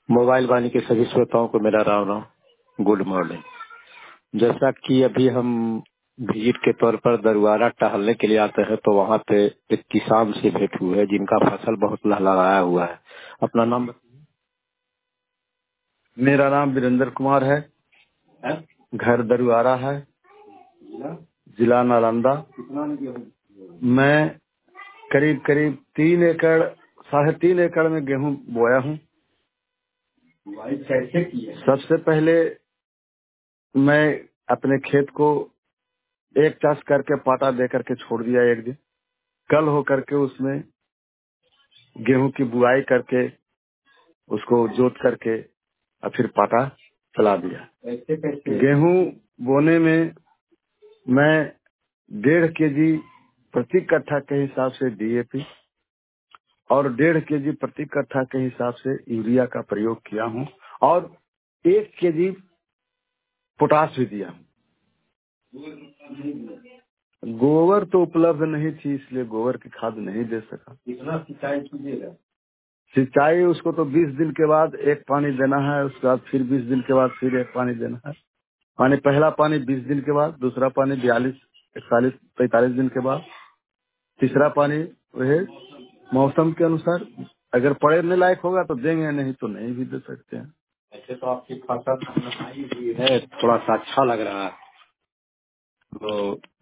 Mobile वाणी के सभी श्रोताओं को मेरा राम राम, गुड मॉर्निंग। जैसा कि अभी हम विजिट के तौर पर दरबारा टहलने के लिए आते हैं, तो वहाँ पे एक किसान से भेंट हुई है जिनका फसल बहुत लहलहाया हुआ है। अपना नाम मेरा नाम वीरेंद्र कुमार है। घर दरुआरा है, जिला नालंदा। मैं करीब करीब 3 एकड़ 3.5 एकड़ में गेहूं बोया हूं। कैसे किया? सबसे पहले मैं अपने खेत को एक चास करके पाटा दे करके छोड़ दिया एक दिन। कल हो करके उसमें गेहूं की बुआई करके उसको जोत करके और फिर पाटा चला दिया। गेहूं बोने में मैं 1.5 kg प्रति कट्ठा के हिसाब से डीएपी और 1.5 kg प्रति कट्ठा के हिसाब से यूरिया का प्रयोग किया हूं और 1 kg पोटाश भी दिया हूं। गोबर तो उपलब्ध नहीं थी, इसलिए गोबर की खाद नहीं दे सका। कितना सिंचाई कीजिएगा? सिंचाई उसको तो 20 दिन के बाद एक पानी देना है, उसके बाद फिर 20 दिन के बाद फिर एक पानी देना है। पहला पानी 20 दिन के बाद, दूसरा पानी 42, 41, 45 दिन के बाद, तीसरा पानी वह मौसम के अनुसार अगर पड़ने लायक होगा तो देंगे, नहीं तो नहीं भी दे सकते हैं। ऐसे तो आपकी फसल लहलहाई हुई है, थोड़ा सा अच्छा लग रहा है। तो